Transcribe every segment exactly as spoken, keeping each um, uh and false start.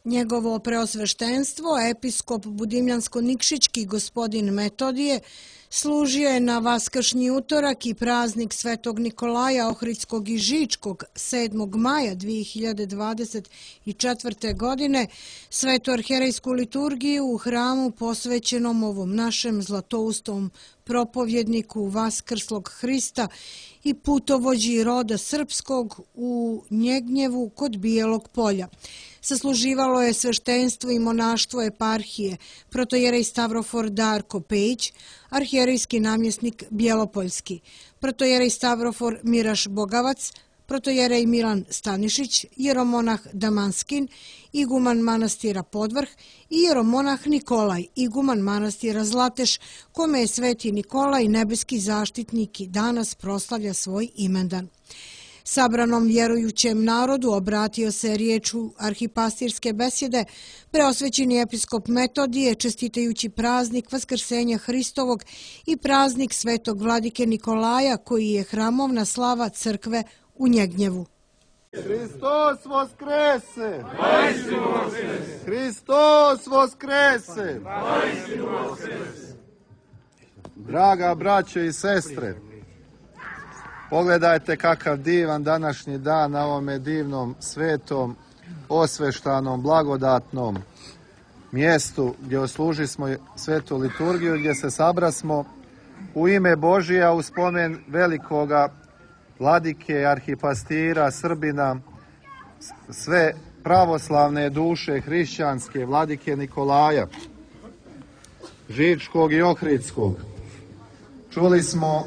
Njegovo preosveštenstvo, episkop Budimljansko-Nikšićki gospodin Metodije, služio je na vaskršnji utorak i praznik Svetog Nikolaja Ohridskog i Žičkog sedmog maja dvije hiljade dvadeset četvrte. godine svetoarherejsku liturgiju u hramu posvećenom ovom našem zlatoustom propovjedniku Vaskrslog Hrista i putovođi roda srpskog u Njegnjevu kod Bijelog polja. Sasluživalo je sveštenstvo i monaštvo eparhije protojerej Stavrofor Darko Pejić, arhijerejski namjesnik Bjelopoljski, protojerej Stavrofor Miraš Bogavac, protojerej Milan Stanišić, jeromonah Damanskin, iguman manastira Podvrh i jeromonah Nikolaj, iguman manastira Zlateš, kome je Sveti Nikolaj, nebeski zaštitnik, i danas proslavlja svoj imendan. Sabranom vjerujućem narodu obratio se riječu arhipastirske besjede preosvećeni episkop Metodije, čestitajući praznik Vaskrsenja Hristovog i praznik Svetog vladike Nikolaja, koji je hramovna slava crkve u Njegnjevu. Hristos voskrese! Hristos voskrese! Draga braćo i sestre, pogledajte kakav divan današnji dan na ovome divnom, svetom, osveštanom, blagodatnom mjestu gdje oslužismo svetu liturgiju, gdje se sabrasmo u ime Božija u spomen velikoga vladike, arhipastira, Srbina, sve pravoslavne duše hrišćanske, vladike Nikolaja, Žičkog i Ohridskog. Čuli smo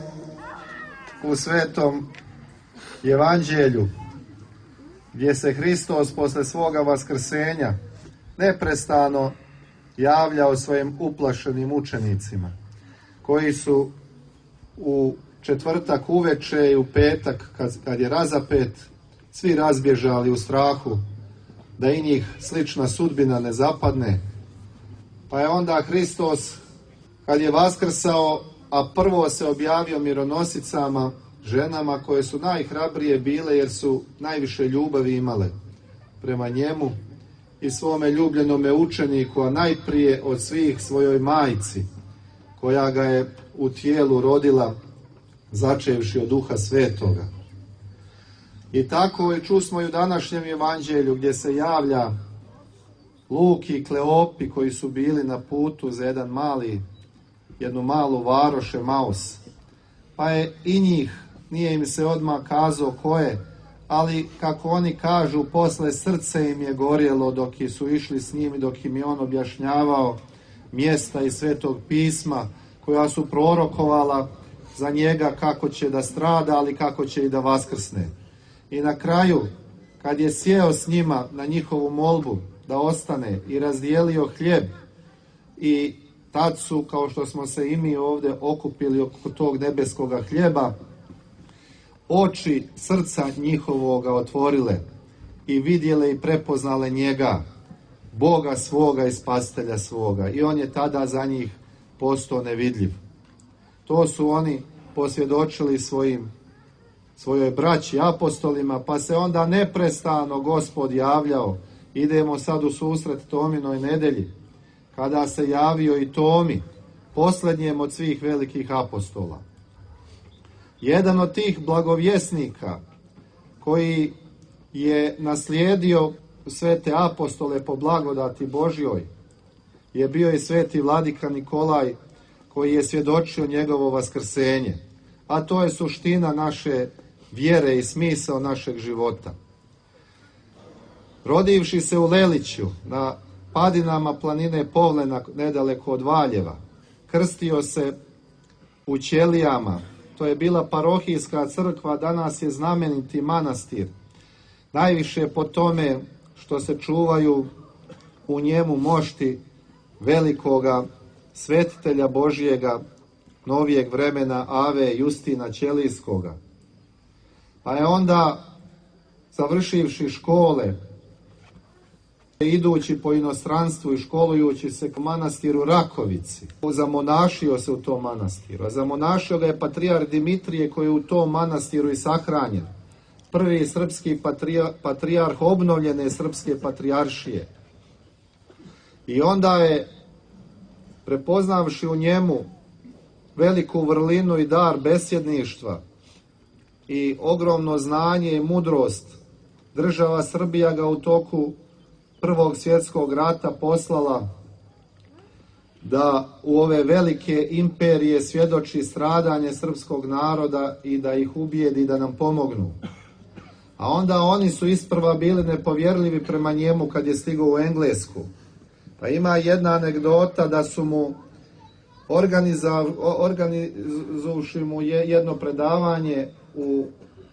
u svetom evanđelju gdje se Hristos posle svoga vaskrsenja neprestano javljao svojim uplašenim učenicima, koji su u četvrtak uveče i u petak, kad, kad je razapet, svi razbježali u strahu da i njih slična sudbina ne zapadne. Pa je onda Hristos, kad je vaskrsao, a prvo se objavio mironosicama, ženama koje su najhrabrije bile jer su najviše ljubavi imale prema njemu i svome ljubljenome učeniku, a najprije od svih svojoj majci, koja ga je u tijelu rodila, začevši od Duha Svetoga. I tako je čusmo i u današnjem evanđelju, gdje se javlja Luk i Kleopi, koji su bili na putu za jedan mali, jednu malu varoš Emaus. Pa je i njih, nije im se odmah kazao ko je, ali kako oni kažu, posle srce im je gorjelo dok su išli s njim i dok im je on objašnjavao mjesta iz Svetog pisma koja su prorokovala za njega kako će da strada, ali kako će i da vaskrsne. I na kraju, kad je sjeo s njima na njihovu molbu da ostane i razdijelio hljeb, i tad su, kao što smo se i mi ovdje okupili oko tog nebeskoga hljeba, oči srca njihovoga otvorile i vidjele i prepoznale njega, Boga svoga i Spasitelja svoga. I on je tada za njih postao nevidljiv. To su oni posvjedočili svojim, svojoj braći apostolima, pa se onda neprestano Gospod javljao. Idemo sad u susret Tominoj nedelji, kada se javio i Tomi, posljednjem od svih velikih apostola. Jedan od tih blagovjesnika koji je naslijedio svete apostole po blagodati Božjoj je bio i sveti vladika Nikolaj, koji je svjedočio njegovo vaskrsenje. A to je suština naše vjere i smisao našeg života. Rodivši se u Leliću, na padinama planine Povlena, nedaleko od Valjeva, krstio se u Ćelijama. To je bila parohijska crkva, danas je znameniti manastir. Najviše po tome što se čuvaju u njemu mošti velikoga svetitelja Božjega novijeg vremena Ave Justina Ćelijskoga. Pa je onda, završivši škole, idući po inostranstvu i školujući se u manastiru Rakovici, zamonašio se u tom manastiru. A zamonašio ga je patrijar Dimitrije, koji je u tom manastiru i sahranjen. Prvi srpski patrijar, patrijarh obnovljene srpske patrijaršije. I onda je, prepoznavši u njemu veliku vrlinu i dar besjedništva i ogromno znanje i mudrost, država Srbija ga u toku Prvog svjetskog rata poslala da u ove velike imperije svjedoči stradanje srpskog naroda i da ih ubijedi da nam pomognu. A onda oni su isprva bili nepovjerljivi prema njemu kad je stigao u Englesku. Pa ima jedna anegdota da su mu organizuvši mu jedno predavanje u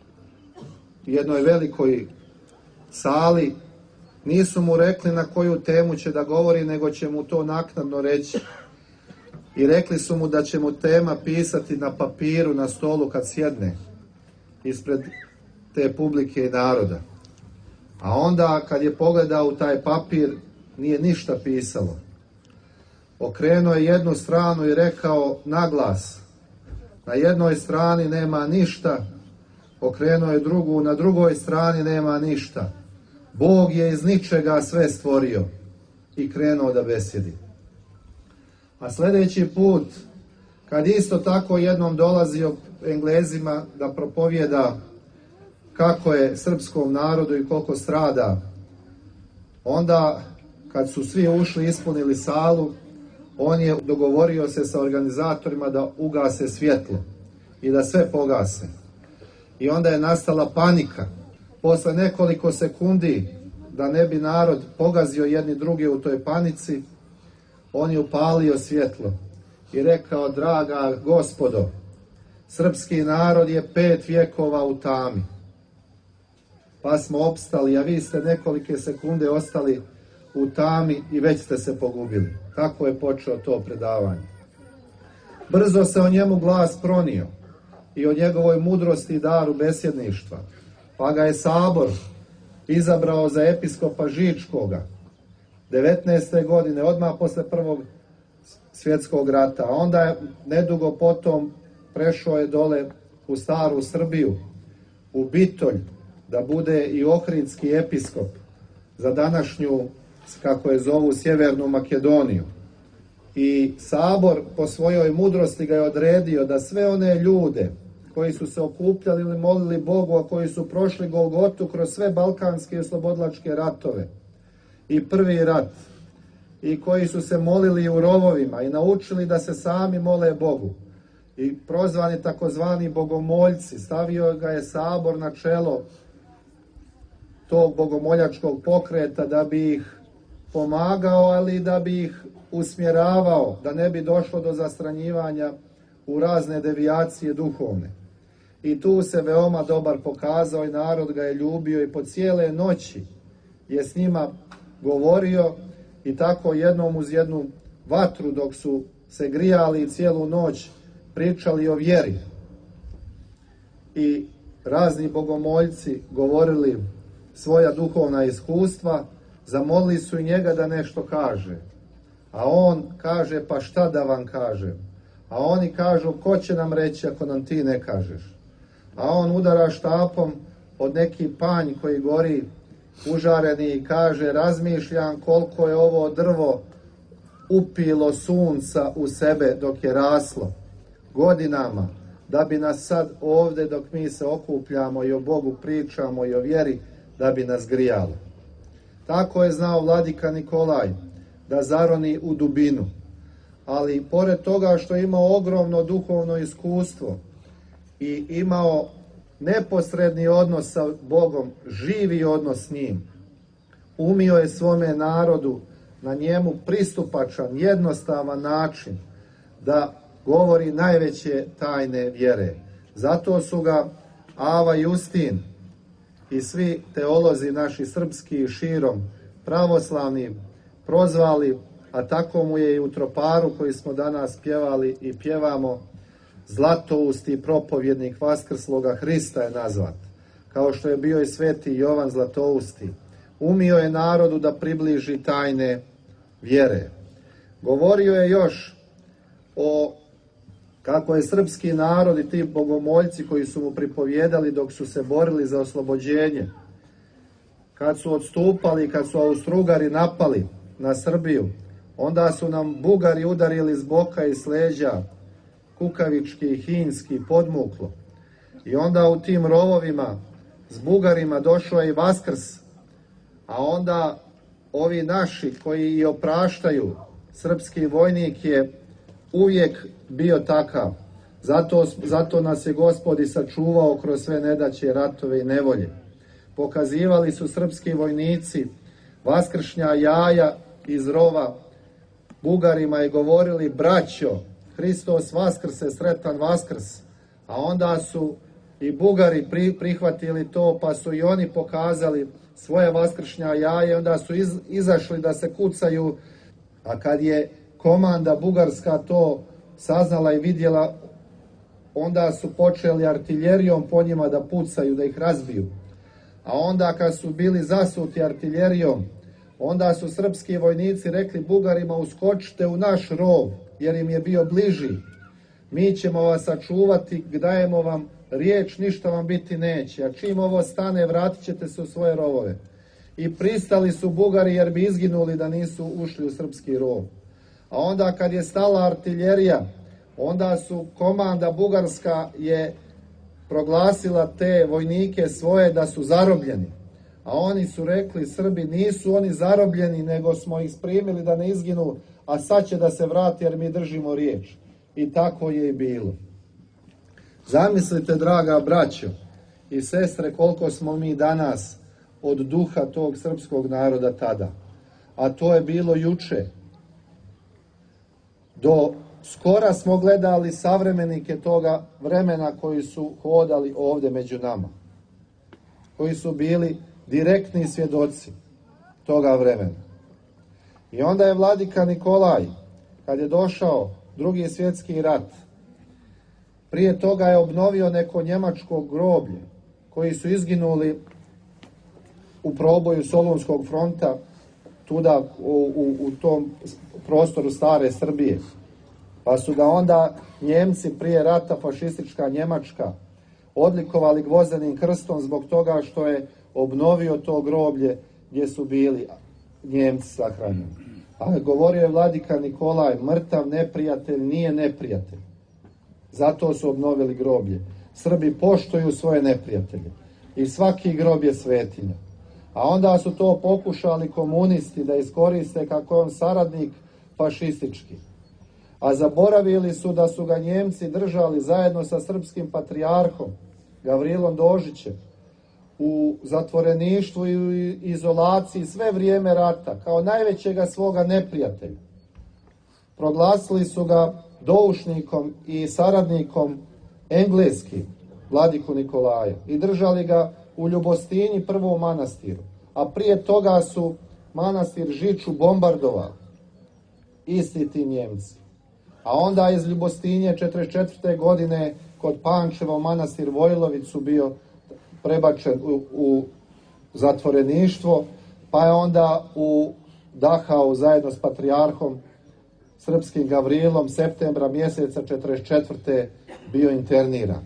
jednoj velikoj sali, nisu mu rekli na koju temu će da govori, nego će mu to naknadno reći. I rekli su mu da će mu tema pisati na papiru, na stolu kad sjedne ispred te publike i naroda. A onda kad je pogledao u taj papir, nije ništa pisalo. Okrenuo je jednu stranu i rekao naglas, na jednoj strani nema ništa, okrenuo je drugu, na drugoj strani nema ništa. Bog je iz ničega sve stvorio i krenuo da besjedi. A sljedeći put, kad isto tako jednom dolazio Englezima da propovjeda kako je srpskom narodu i koliko strada, onda kad su svi ušli i ispunili salu, on je dogovorio se sa organizatorima da ugase svjetlo i da sve pogase. I onda je nastala panika. Posle nekoliko sekundi, da ne bi narod pogazio jedni drugi u toj panici, on je upalio svjetlo i rekao, draga gospodo, srpski narod je pet vjekova u tami. Pa smo opstali, a vi ste nekolike sekunde ostali u tami i već ste se pogubili. Tako je počeo to predavanje. Brzo se o njemu glas pronio i o njegovoj mudrosti i daru besjedništva. Pa ga je Sabor izabrao za episkopa Žičkoga devetnaeste godine, odmah posle Prvog svjetskog rata. A onda je nedugo potom prešao je dole u staru Srbiju, u Bitolj, da bude i ohridski episkop za današnju, kako je zovu, Sjevernu Makedoniju. I Sabor po svojoj mudrosti ga je odredio da sve one ljude koji su se okupljali ili molili Bogu, a koji su prošli Golgotu kroz sve balkanske i oslobodilačke ratove i prvi rat, i koji su se molili u rovovima i naučili da se sami mole Bogu, i prozvani takozvani bogomoljci, stavio ga je Sabor na čelo tog bogomoljačkog pokreta da bi ih pomagao, ali da bi ih usmjeravao, da ne bi došlo do zastranjivanja u razne devijacije duhovne. I tu se veoma dobar pokazao i narod ga je ljubio i po cijele noći je s njima govorio i tako jednom uz jednu vatru dok su se grijali cijelu noć pričali o vjeri. I razni bogomoljci govorili svoja duhovna iskustva, zamolili su i njega da nešto kaže. A on kaže, pa šta da vam kažem? A oni kažu, ko će nam reći ako nam ti ne kažeš? A on udara štapom od neki panj koji gori užareni i kaže, razmišljam koliko je ovo drvo upilo sunca u sebe dok je raslo godinama, da bi nas sad ovdje dok mi se okupljamo i o Bogu pričamo i o vjeri, da bi nas grijalo. Tako je znao vladika Nikolaj da zaroni u dubinu. Ali pored toga što je imao ogromno duhovno iskustvo i imao neposredni odnos sa Bogom, živi odnos s njim, umio je svome narodu na njemu pristupačan, jednostavan način da govori najveće tajne vjere. Zato su ga Ava Justin i svi teolozi naši srpski i širom pravoslavni prozvali, a tako mu je i u troparu koji smo danas pjevali i pjevamo, Zlatousti propovjednik Vaskrsloga Hrista je nazvat, kao što je bio i sveti Jovan Zlatousti. Umio je narodu da približi tajne vjere. Govorio je još o kako je srpski narod i ti bogomoljci koji su mu pripovjedali dok su se borili za oslobođenje, kad su odstupali, kad su Austrougarhi napali na Srbiju, Onda su nam Bugari udarili s boka i s leđa, kukavički i hinski, podmuklo. I onda u tim rovovima s Bugarima došao je i Vaskrs, a onda ovi naši koji i opraštaju, srpski vojnik je uvijek bio takav. Zato, zato nas je Gospod i sačuvao kroz sve nedaće, ratove i nevolje. Pokazivali su srpski vojnici vaskršnja jaja iz rova Bugarima i govorili: braćo, Hristos vaskrse, sretan Vaskrs. A onda su i Bugari pri, prihvatili to, pa su i oni pokazali svoje vaskršnja jaje, onda su iz, izašli da se kucaju, a kad je komanda bugarska to saznala i vidjela, onda su počeli artiljerijom po njima da pucaju, da ih razbiju. A onda kad su bili zasuti artiljerijom, onda su srpski vojnici rekli Bugarima: uskočite u naš rov, jer im je bio bliži. Mi ćemo vas sačuvati, dajemo vam riječ, ništa vam biti neće. A čim ovo stane, vratit ćete se u svoje rovove. I pristali su Bugari, jer bi izginuli da nisu ušli u srpski rov. A onda kad je stala artiljerija, onda su komanda bugarska je proglasila te vojnike svoje da su zarobljeni. A oni su rekli, Srbi, nisu oni zarobljeni, nego smo ih primili da ne izginu, a sad će da se vrati jer mi držimo riječ. I tako je i bilo. Zamislite, draga braćo i sestre, koliko smo mi danas od duha tog srpskog naroda tada. A to je bilo juče. Do skora smo gledali savremenike toga vremena koji su hodali ovdje među nama. Koji su bili direktni svjedoci toga vremena. I onda je vladika Nikolaj, kad je došao Drugi svjetski rat, prije toga je obnovio neko njemačko groblje, koji su izginuli u proboju Solunskog fronta, tuda u, u, u tom prostoru stare Srbije. Pa su ga onda Njemci prije rata, fašistička Njemačka, odlikovali gvozdenim krstom zbog toga što je obnovio to groblje gdje su bili Njemci sahranjeni. Ali govorio je vladika Nikolaj, mrtav neprijatelj nije neprijatelj. Zato su obnovili groblje. Srbi poštuju svoje neprijatelje. I svaki grob je svetinja. A onda su to pokušali komunisti da iskoriste kako je on saradnik fašistički. A zaboravili su da su ga Njemci držali zajedno sa srpskim patrijarhom Gavrilom Dožićem u zatvoreništvu i u izolaciji sve vrijeme rata, kao najvećega svoga neprijatelja. Proglasili su ga doušnikom i saradnikom engleskim, vladiku Nikolaja, i držali ga u Ljubostinji, prvo u manastiru. A prije toga su manastir Žiču bombardovali isti ti Njemci. A onda iz Ljubostinje četrdeset četvrte godine kod Pančeva manastir Vojlovicu bio prebačen u, u zatvoreništvo, pa je onda u Dachau zajedno s patrijarhom srpskim Gavrilom septembra mjeseca četrdeset četvrte bio interniran.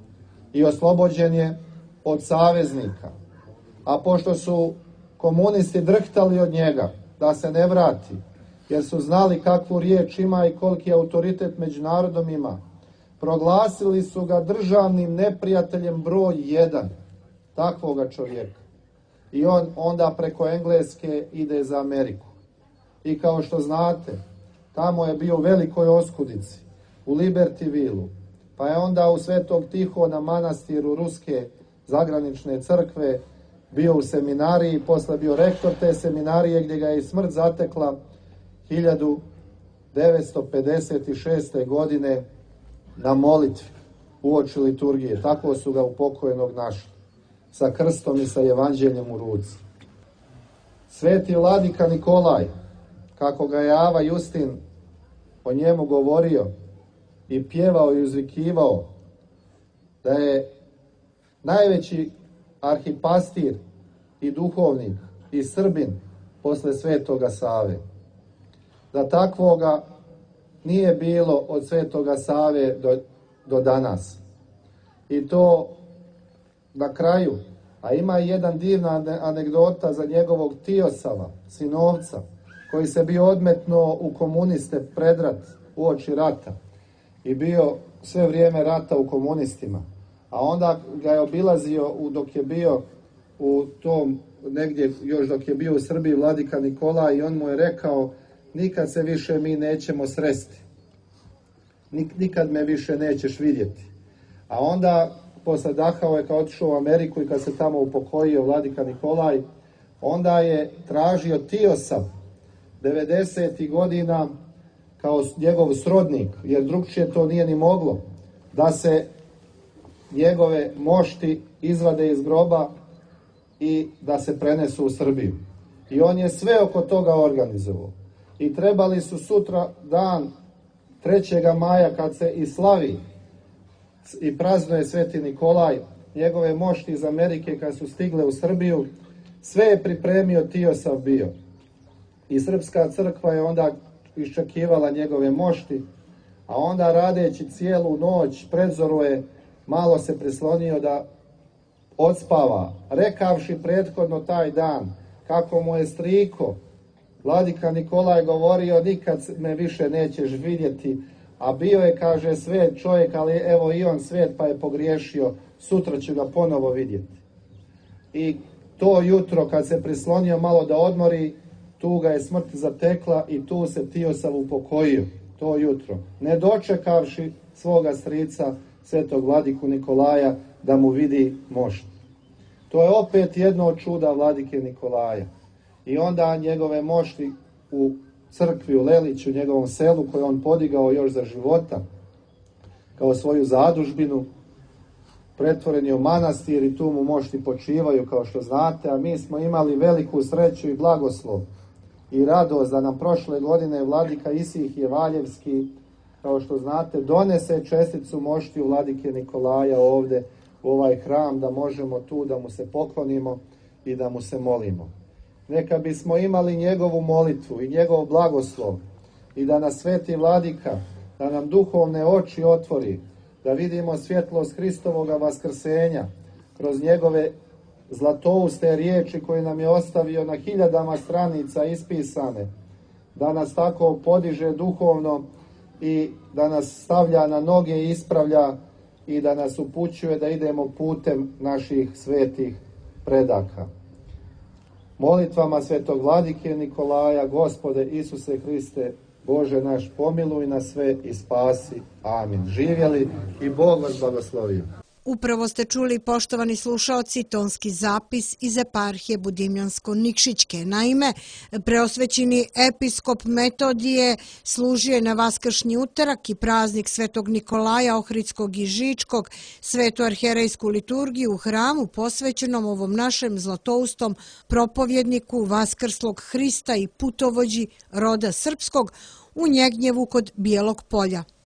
I oslobođen je od saveznika. A pošto su komunisti drhtali od njega da se ne vrati, jer su znali kakvu riječ ima i koliki autoritet među narodom ima, proglasili su ga državnim neprijateljem broj jedan, takvoga čovjeka. I on onda preko Engleske ide za Ameriku. I kao što znate, tamo je bio u Velikoj Oskudici, u Libertyvilu, pa je onda u Svetog Tihona manastiru Ruske zagranične crkve bio u seminariji, posle bio rektor te seminarije gdje ga je i smrt zatekla hiljadu devetsto pedeset šeste. godine na molitvi uoči liturgije. Tako su ga upokojenog našli, sa krstom i sa evanđeljem u ruci. Sveti vladika Nikolaj, kako ga je Ava Justin o njemu govorio i pjevao i uzvikivao, da je najveći arhipastir i duhovnik i Srbin posle Svetoga Save. Da takvoga nije bilo od Svetoga Save do, do danas. I to na kraju, a ima i jedan divna anegdota za njegovog Tiosava, sinovca, koji se bio odmetno u komuniste pred rat, uoči rata i bio sve vrijeme rata u komunistima. A onda ga je obilazio dok je bio u tom, negdje još dok je bio u Srbiji, vladika Nikolaj, i on mu je rekao: nikad se više mi nećemo sresti. Nikad me više nećeš vidjeti. A onda, posle Dachau je kad otišao u Ameriku i kad se tamo upokojio vladika Nikolaj, onda je tražio Tiosav devedesetih godina kao njegov srodnik, jer drugčije to nije ni moglo, da se njegove mošti izvade iz groba i da se prenesu u Srbiju. I on je sve oko toga organizovao. I trebali su sutra dan trećeg maja, kad se i slavi i praznuje Sveti Nikolaj, njegove mošti iz Amerike kad su stigle u Srbiju, sve je pripremio Tiosav bio. I Srpska crkva je onda iščekivala njegove mošti, a onda radeći cijelu noć, predzoru je malo se prislonio da odspava, rekavši prethodno taj dan kako mu je striko vladika Nikolaj govorio: nikad me više nećeš vidjeti, a bio je, kaže, svet čovjek, ali evo i on svet, pa je pogriješio, sutra ću ga ponovo vidjeti. I to jutro kad se prislonio malo da odmori, tu ga je smrt zatekla i tu se Tiosav upokojio, to jutro, ne dočekavši svoga strica, svetog vladiku Nikolaja, da mu vidi mošt. To je opet jedno od čuda vladike Nikolaja. I onda njegove mošti u crkvi u Leliću, njegovom selu, koje on podigao još za života, kao svoju zadužbinu, pretvoren je u manastir i tu mu mošti počivaju, kao što znate, a mi smo imali veliku sreću i blagoslov i radost da nam prošle godine vladika Isihije Valjevski, kao što znate, donese česticu moštiju vladike Nikolaja ovde u ovaj hram, da možemo tu da mu se poklonimo i da mu se molimo. Neka bismo imali njegovu molitvu i njegov blagoslov i da nas sveti vladika, da nam duhovne oči otvori, da vidimo svjetlost Hristovoga vaskrsenja kroz njegove zlatouste riječi koje nam je ostavio na hiljadama stranica ispisane, da nas tako podiže duhovno i da nas stavlja na noge i ispravlja i da nas upućuje da idemo putem naših svetih predaka. Molitvama svetog vladike Nikolaja: Gospode Isuse Hriste, Bože naš, pomiluj nas sve i spasi. Amin. Živjeli i Bog vas blagoslovio. Upravo ste čuli, poštovani slušaoci, tonski zapis iz eparhije Budimljansko-Nikšićke. Naime, preosvećeni episkop Metodije služio je na vaskršnji utorak i praznik Svetog Nikolaja Ohridskog i Žičkog svetu arhijerejsku liturgiju u hramu posvećenom ovom našem zlatoustom propovjedniku vaskrslog Hrista i putovođi roda srpskog u Njegnjevu kod Bijelog polja.